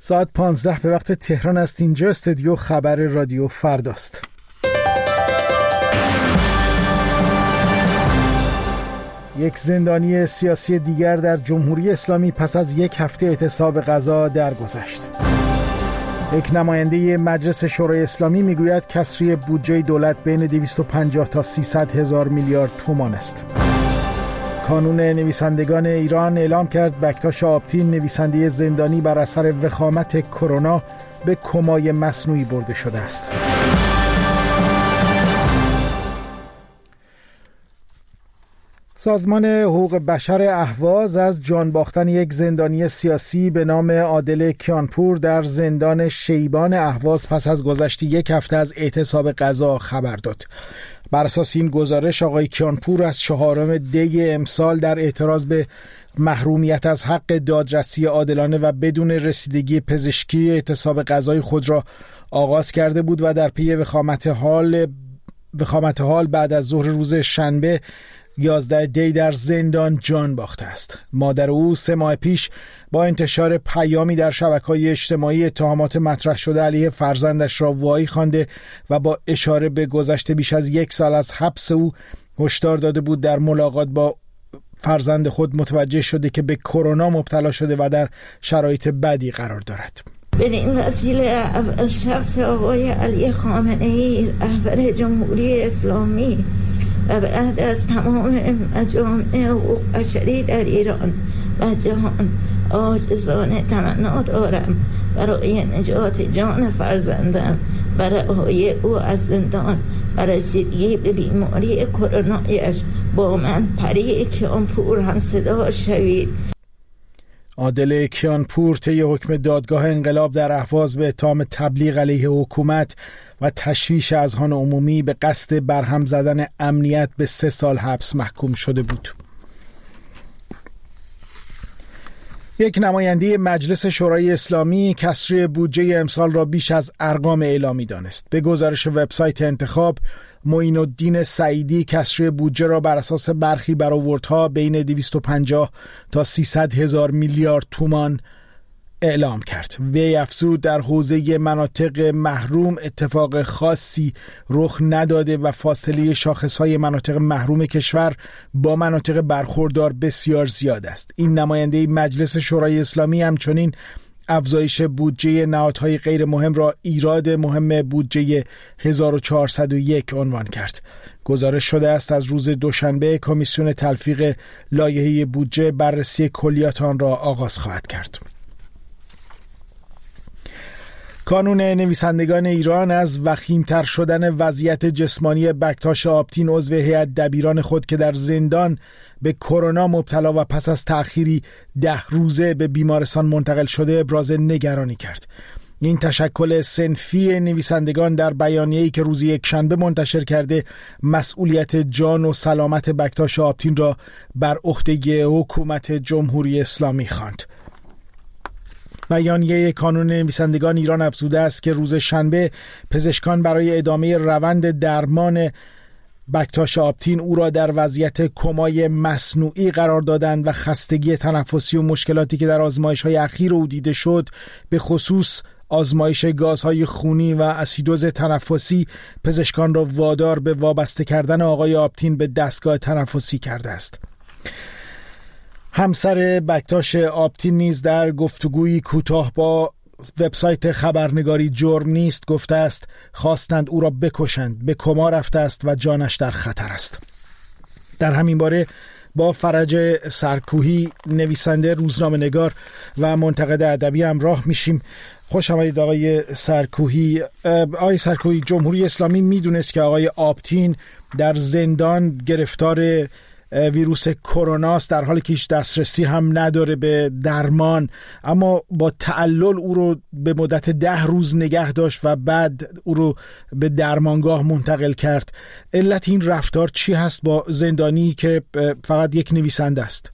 ساعت 15 به وقت تهران است. اینجا استودیو خبر رادیو فرداست. یک زندانی سیاسی دیگر در جمهوری اسلامی پس از یک هفته اعتصاب غذا درگذشت. یک نماینده مجلس شورای اسلامی میگوید کسری بودجه دولت بین 250 تا 300 هزار میلیارد تومان است. کانون نویسندگان ایران اعلام کرد بکتاش آبتین، نویسنده زندانی بر اثر وخامت کرونا، به کمای مصنوعی برده شده است. سازمان حقوق بشر اهواز از جان باختن یک زندانی سیاسی به نام عادل کیانپور در زندان شیبان اهواز پس از گذشت یک هفته از اعتصاب غذا خبر داد. بر اساس این گزارش آقای کیانپور از 4 دی امسال در اعتراض به محرومیت از حق دادرسی عادلانه و بدون رسیدگی پزشکی اعتصاب غذای خود را آغاز کرده بود و در پی وخامت حال بعد از ظهر روز شنبه 11 دی در زندان جان باخته است. مادر او 3 ماه پیش با انتشار پیامی در شبکه‌های اجتماعی اتهامات مطرح شده علیه فرزندش را وایی خوانده و با اشاره به گذشته بیش از 1 سال از حبس او هشدار داده بود در ملاقات با فرزند خود متوجه شده که به کرونا مبتلا شده و در شرایط بدی قرار دارد. به این وسیله اول شخص آقای علی خامنه‌ای رهبر جمهوری اسلامی و بعد از تمام مجامع حقوق بشری در ایران و جهان عاجزانه تمنا دارم برای نجات جان فرزندم و رهایی او از زندان و رسیدگی به بیماری کرونایش با من پری کیانپور هم صدا شوید. عادل کیانپور طی حکم دادگاه انقلاب در اهواز به اتهام تبلیغ علیه حکومت و تشویش اذهان عمومی به قصد برهم زدن امنیت به 3 سال حبس محکوم شده بود. یک نماینده مجلس شورای اسلامی کسری بودجه امسال را بیش از ارقام اعلامی دانست. به گزارش وبسایت انتخاب، معین الدین سعیدی کسری بودجه را بر اساس برخی برآوردها بین 250 تا 300 هزار میلیارد تومان اعلام کرد. وی افزود در حوزه مناطق محروم اتفاق خاصی رخ نداده و فاصله شاخصهای مناطق محروم کشور با مناطق برخوردار بسیار زیاد است. این نماینده مجلس شورای اسلامی همچنین افزایش بودجه نهادهای غیر مهم را ایراد مهم بودجه 1401 عنوان کرد. گزارش شده است از روز دوشنبه کمیسیون تلفیق لایحه بودجه بررسی کلیات آن را آغاز خواهد کرد. کانون نویسندگان ایران از وخیم‌تر شدن وضعیت جسمانی بکتاش آبتین عضو هیئت دبیران خود که در زندان به کرونا مبتلا و پس از تأخیری 10 روزه به بیمارستان منتقل شده ابراز نگرانی کرد. این تشکل صنفی نویسندگان در بیانیه‌ای که روز یکشنبه منتشر کرده مسئولیت جان و سلامت بکتاش آبتین را بر عهده حکومت جمهوری اسلامی خواند. بیانیه کانون نویسندگان ایران افزوده است که روز شنبه پزشکان برای ادامه روند درمان بکتاش آبتین او را در وضعیت کمای مصنوعی قرار دادند و خستگی تنفسی و مشکلاتی که در آزمایش‌های اخیر او دیده شد، به خصوص آزمایش گازهای خونی و اسیدوز تنفسی، پزشکان را وادار به وابسته کردن آقای آبتین به دستگاه تنفسی کرده است. همسر بکتاش آبتین نیز در گفتگویی کوتاه با وبسایت خبرنگاری جرم نیست گفته است خواستند او را بکشند، به کما رفته است و جانش در خطر است. در همین باره با فرج سرکوهی، نویسنده، روزنامه‌نگار و منتقد ادبی همراه میشیم. خوش آمدید آقای سرکوهی. آقای سرکوهی، جمهوری اسلامی میدونست که آقای آبتین در زندان گرفتار ویروس کرونا است، در حالی که هیچ دسترسی هم نداره به درمان، اما با تعلل او رو به مدت 10 روز نگه داشت و بعد او رو به درمانگاه منتقل کرد. علت این رفتار چی هست با زندانی که فقط یک نویسنده است؟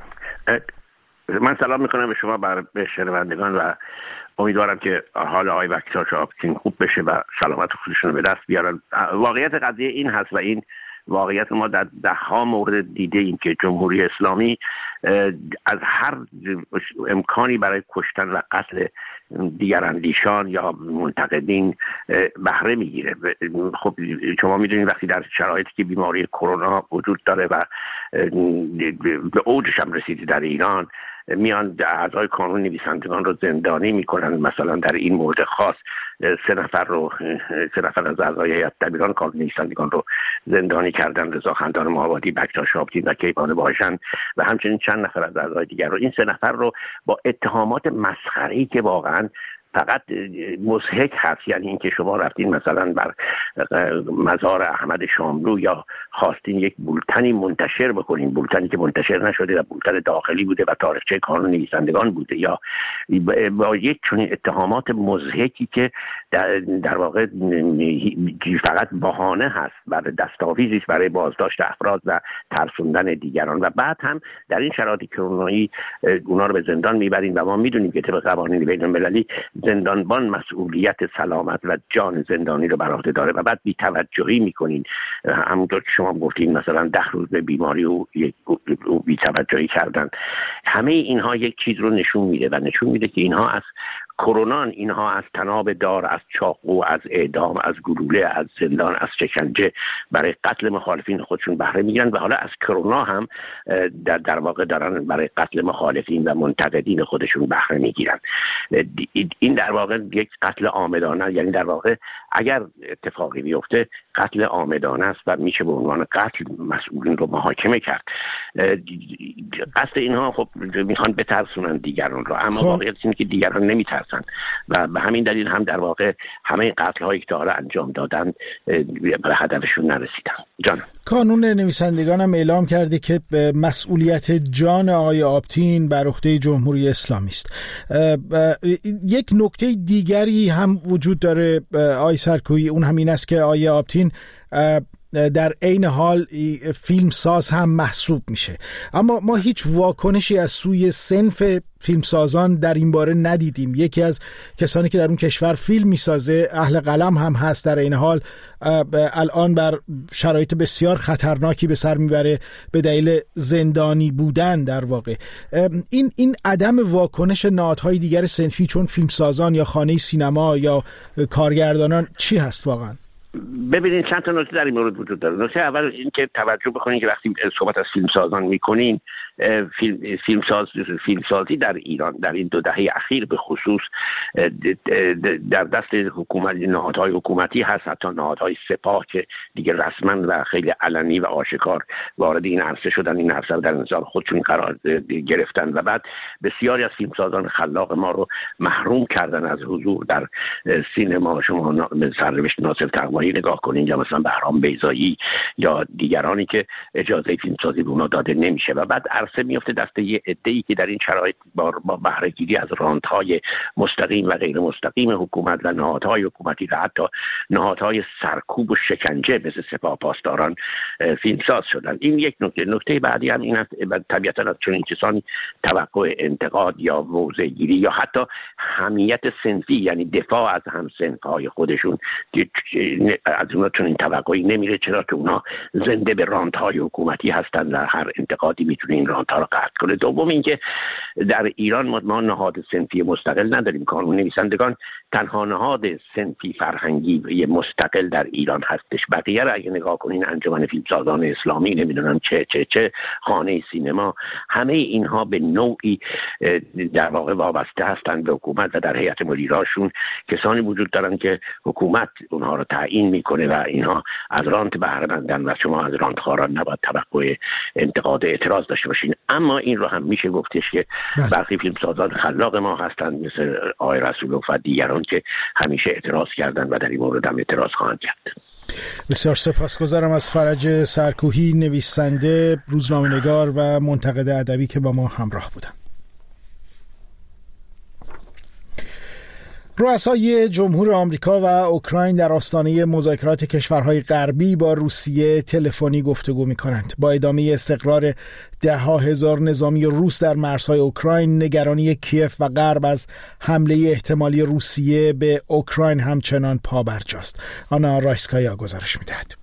من سلام میکنم به شما، به شنوندگان، و امیدوارم که حال آقای بکتاش آبتین خوب بشه و سلامت خودشون رو به دست بیارن. واقعیت قضیه این هست و این واقعیت ما در ده‌ها مورد دیده ایم که جمهوری اسلامی از هر امکانی برای کشتن و قتل دیگراندیشان یا منتقدین بهره میگیره. خب شما میدونید وقتی در شرایطی که بیماری کرونا وجود داره و به اوجش هم رسیده در ایران، میان اعضای کانون نویسندگان رو زندانی میکنن. مثلا در این مورد خاص 3 نفر از اعضای هیئت دبیران کانون نویسندگان رو زندانی کردن: رضا خندان مآبادی، بکتا شاب‌دین و کیوان باهشان، و همچنین چند نفر از اعضای دیگر رو. این 3 نفر رو با اتهامات مسخره‌ای که واقعا فقط مضحک هست، یعنی اینکه شما رفتین مثلا بر مزار احمد شاملو یا خواستین یک بولتنی منتشر بکنین، بولتنی که منتشر نشده و بولتن داخلی بوده و تاریخچه کانون نویسندگان بوده، یا با یک چنین اتهامات مضحکی که در واقع فقط بهانه هست برای دستاویزی برای بازداشت افراد و ترسوندن دیگران. و بعد هم در این شرایط کرونایی اونا رو به زندان میبرین و ما میدونیم که طبق قوانین بین‌المللی زندانبان مسئولیت سلامت و جان زندانی رو بر عهده داره و بعد بی‌توجهی میکنین. همونطور که شما گفتین مثلا 10 روز به بیماری او بی‌توجهی کردن. همه اینها یک چیز رو نشون میده و نشون میده که اینها از کرونا، اینها از تناب دار، از چاقو، از اعدام، از گلوله، از زندان، از شکنجه برای قتل مخالفین خودشون بهره میگیرن و حالا از کرونا هم در واقع دارن برای قتل مخالفین و منتقدین خودشون بهره میگیرن. این در واقع یک قتل عامدانه، یعنی در واقع اگر اتفاقی بیفته قتل عامدانه است و میشه به عنوان قتل مسئولین رو محاکمه کرد. قصد اینها خب میخوان بترسونن دیگران رو، اما واقعیت اینه که دیگران نمیترسن و به همین دلیل هم در واقع همه قتل هایی که تا حالا انجام دادن به هدفشون نرسیدن. جان کانون نویسندگان هم اعلام کرده که مسئولیت جان آقای آپتین بر عهده جمهوری اسلامی است. یک نکته دیگری هم وجود داره آقای سرکویی، اون هم این است که آقای آپتین در عین حال فیلمساز هم محسوب میشه، اما ما هیچ واکنشی از سوی صنف فیلمسازان در این باره ندیدیم. یکی از کسانی که در اون کشور فیلم میسازه اهل قلم هم هست، در این حال الان بر شرایط بسیار خطرناکی به سر میبره به دلیل زندانی بودن. در واقع این عدم واکنش نهادهای دیگر صنفی چون فیلمسازان یا خانه سینما یا کارگردانان چی هست واقعا؟ ببینید چند تا نکته در این مورد وجود داره. نکته اول این که توجه بکنید که وقتی صحبت از فیلمسازان میکنین، فیلمسازی در ایران در این 2 دهه اخیر به خصوص در دست حکومت، نهادهای حکومتی هست، حتی نهادهای سپاه که دیگه رسما و خیلی علنی و آشکار وارد این عرصه شدن، این عرصه در انتظار خودشون قرار گرفتن و بعد بسیاری از فیلمسازان خلاق ما رو محروم کردن از حضور در سینما. شما سرنوشت ناصر تقوایی نگاه کنین یا مثلا بهرام بیضایی یا دیگرانی که اجازه فیلمسازی به اونا داده نمیشه و بعد عرصه میفته دست یه عده‌ای که در این شرایط با بهره گیری از رانت‌های مستقیم و غیر مستقیم حکومت و نهادهای حکومتی و حتی نهادهای سرکوب و شکنجه مثل سپاه پاسداران فیلمساز شدن. این یک نکته. نکته بعدی هم این است طبیعتاً از چنین کسانی توقع انتقاد یا موضع‌گیری یا حتی حمیت صنفی، یعنی دفاع از هم‌صنف‌های خودشون، از اونها چنین توقعی نمیره، چرا که اونها زنده به رانت‌های حکومتی هستند و هر انتقادی میتونه این رانت‌ها رو قطع کنه. دوم اینکه در ایران ما نهاد صنفی مستقل نداریم. کانون نویسندگان تنها نهاد صنفی فرهنگی مستقل در ایران هستش. بقیه را اگه نگاه کنین، انجمن فیلمسازان اسلامی، نمیدونم چه خانه سینما، همه اینها به نوعی در واقع وابسته هستند به حکومت و در هیئت مدیراشون کسانی وجود دارن که حکومت اونها رو تعیین میکنه و اینها از رانت بهره مندن و شما از رانت خواران نباید توقع انتقاد اعتراض داشته باشین. اما این رو هم میشه گفتش که برخی فیلمسازان خلاق ما هستند مثل آقای رسولوف و دیگران که همیشه اعتراض کردن و در این مورد هم اعتراض خواهند کرد. بسیار سپاسگزارم از فرج سرکوهی، نویسنده، روزنامه‌نگار و منتقد ادبی که با ما همراه بودن. رؤسای جمهور آمریکا و اوکراین در آستانه مذاکرات کشورهای غربی با روسیه تلفنی گفتگو می‌کنند. با ادامه استقرار 10,000 نظامی روس در مرزهای اوکراین، نگرانی کیف و غرب از حمله احتمالی روسیه به اوکراین همچنان پابرجاست. آنا رایسکایا گزارش می‌دهد.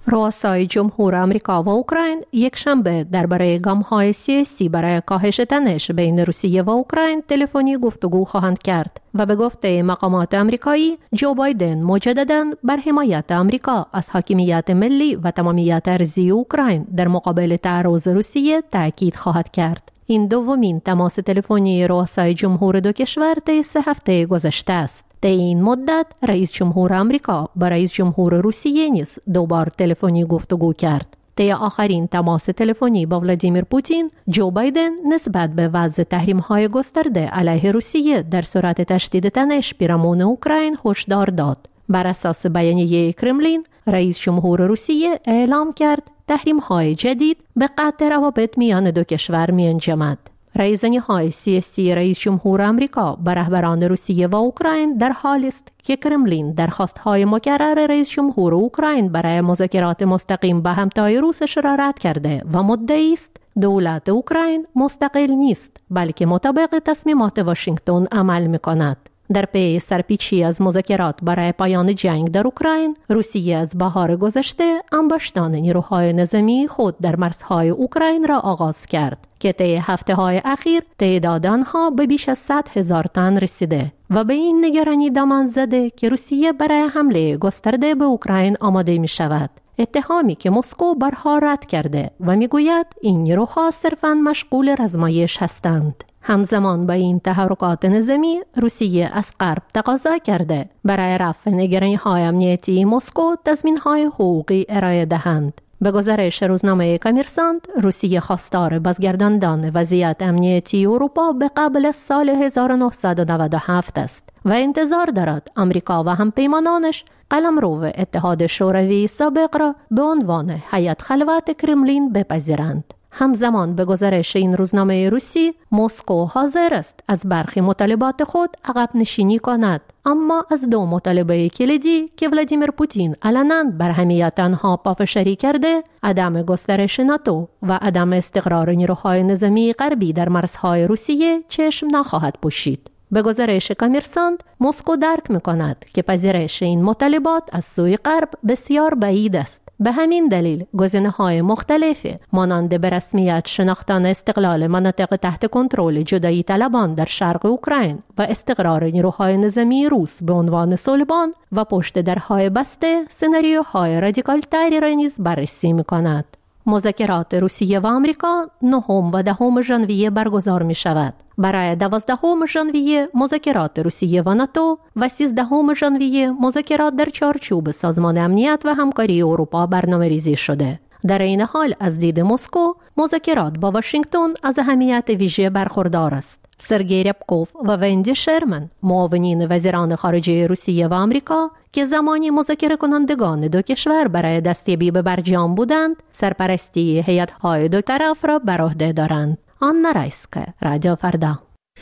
رؤسای جمهور آمریکا و اوکراین یک شنبه درباره گام‌های سیاسی برای کاهش تنش بین روسیه و اوکراین تلفنی گفتگو خواهند کرد و به گفته مقامات آمریکایی جو بایدن مجدداً بر حمایت آمریکا از حاکمیت ملی و تمامیت ارضی اوکراین در مقابل تعرض روسیه تاکید خواهد کرد. این دومین تماس تلفنی رؤسای جمهور دو کشور طی 3 هفته گذشته است. در این مدت رئیس جمهور آمریکا با رئیس جمهور روسیه نیز 2 بار تلفنی گفتگو کرد. طی آخرین تماس تلفنی با ولادیمیر پوتین، جو بایدن نسبت به وضع تحریم‌های گسترده علیه روسیه در صورت تشدید تنش پیرامون اوکراین هشدار داد. بر اساس بیانیه کرملین، رئیس جمهور روسیه اعلام کرد تحریم‌های جدید به قطع روابط میان دو کشور می‌انجامد. رایزنی‌های سیاسی رئیس جمهور آمریکا به رهبران روسیه و اوکراین در حالی است که کرملین درخواست‌های مکرر رئیس جمهور اوکراین برای مذاکرات مستقیم با همتای روسش را رد کرده و مدعی است دولت اوکراین مستقل نیست بلکه مطابق تصمیمات واشنگتن عمل می‌کند. در پی سرپیچی از مذاکرات برای پایان جنگ در اوکراین، روسیه از بهار گذشته انباشتن نیروهای نظامی خود در مرزهای اوکراین را آغاز کرد که طی هفته‌های اخیر تعداد آنها به بیش از 100,000 تن رسیده و به این نگرانی دامن زده که روسیه برای حمله گسترده به اوکراین آماده می شود. اتهامی که مسکو بارها رد کرده و میگوید این نیروها صرفاً مشغول رزمایش هستند. همزمان با این تحرکات نظامی، روسیه از غرب تقاضا کرده برای رفع نگرانی‌های امنیتی مسکو تضمین‌های حقوقی ارائه دهند. به گزارش روزنامه کامرسانت، روسیه خواستار بازگرداندن وضعیت امنیتی اروپا به قبل از سال 1997 است و انتظار دارد آمریکا و همپیمانانش قلمرو اتحاد شوروی سابق را به عنوان هیئت خلوت کرملین بپذیرند. همزمان به گزارش این روزنامه روسی، مسکو حاضر است از برخی مطالبات خود عقب نشینی کند، اما از 2 مطالبه کلیدی که ولادیمیر پوتین علناً بر حمیت آنها پافشاری کرده، عدم گسترش ناتو و عدم استقرار نیروهای نظامی غربی در مرزهای روسیه چشم نخواهد پوشید. به گزارش کامرسانت، مسکو درک می‌کند که پذیرش این مطالبات از سوی غرب بسیار بعید است. به همین دلیل گزینه‌های مختلفی مانند به رسمیت شناختن استقلال مناطق تحت کنترل جدایی طلبان در شرق اوکراین و استقرار نیروهای نظامی روس به عنوان صلبان و پشت درهای بسته سناریوهای رادیکال تری را نیز بررسی می‌کند. مذاکرات روسیه و آمریکا 9 و 10 ژانویه برگزار می شود. برای 12 ژانویه مذاکرات روسیه و ناتو و 13 ژانویه مذاکرات در چارچوب سازمان امنیت و همکاری اروپا برنامه‌ریزی شده. در این حال از دید مسکو، مذاکرات با واشنگتن از اهمیت ویژه برخوردار است. سرگئی ربکوف و وندی شرمن، معاونین وزیران خارجه روسیه و آمریکا که زمانی مذاکره کنندگان دو کشور برای دستیابی به برجام بودند، سرپرستی هیئت‌های دو طرف را بر عهده دارند. آنا رایسکا، رادیو فردا.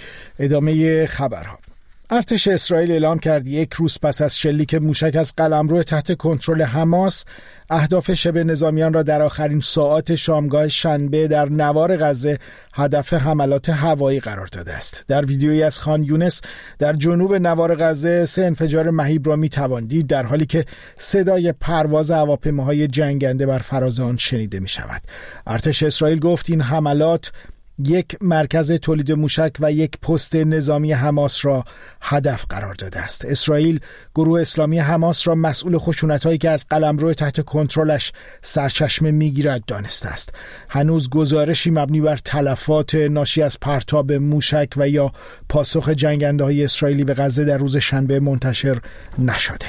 ادامه خبرها. ارتش اسرائیل اعلام کرد 1 روز پس از شلیک موشک از قلمرو تحت کنترل حماس، اهداف شبه نظامیان را در آخرین ساعات شامگاه شنبه در نوار غزه هدف حملات هوایی قرار داده است. در ویدیویی از خان یونس در جنوب نوار غزه 3 انفجار مهیب را می‌توان دید، در حالی که صدای پرواز هواپیماهای جنگنده بر فراز آن شنیده می‌شود. ارتش اسرائیل گفت این حملات 1 مرکز تولید موشک و 1 پست نظامی حماس را هدف قرار داده است. اسرائیل گروه اسلامی حماس را مسئول خشونت‌هایی که از قلمرو تحت کنترلش سرچشمه می‌گیرد دانسته است. هنوز گزارشی مبنی بر تلفات ناشی از پرتاب موشک و یا پاسخ جنگنده‌های اسرائیلی به غزه در روز شنبه منتشر نشده.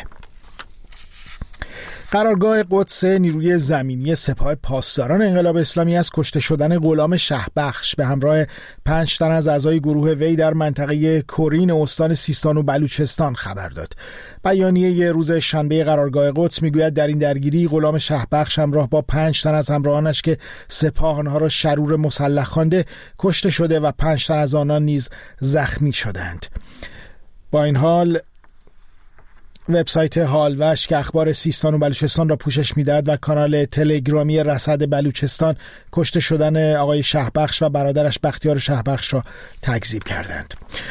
قرارگاه قدس نیروی زمینی سپاه پاسداران انقلاب اسلامی از کشته شدن غلام شهبخش به همراه 5 تن از اعضای گروه وی در منطقه کرین استان سیستان و بلوچستان خبر داد. بیانیه روز شنبه قرارگاه قدس میگوید در این درگیری غلام شهبخش همراه با 5 تن از همراهانش که سپاه آنها را شرور مسلح خوانده کشته شده و 5 تن از آنان نیز زخمی شدند. با این حال وبسایت حالوش که اخبار سیستان و بلوچستان را پوشش میدهد و کانال تلگرامی رصد بلوچستان کشته شدن آقای شهبخش و برادرش بختیار شهبخش را تکذیب کردند.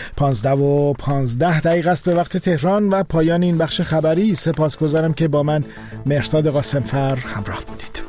15:15 است به وقت تهران و پایان این بخش خبری. سپاسگزارم که با من مهرداد قاسمفر همراه بودید.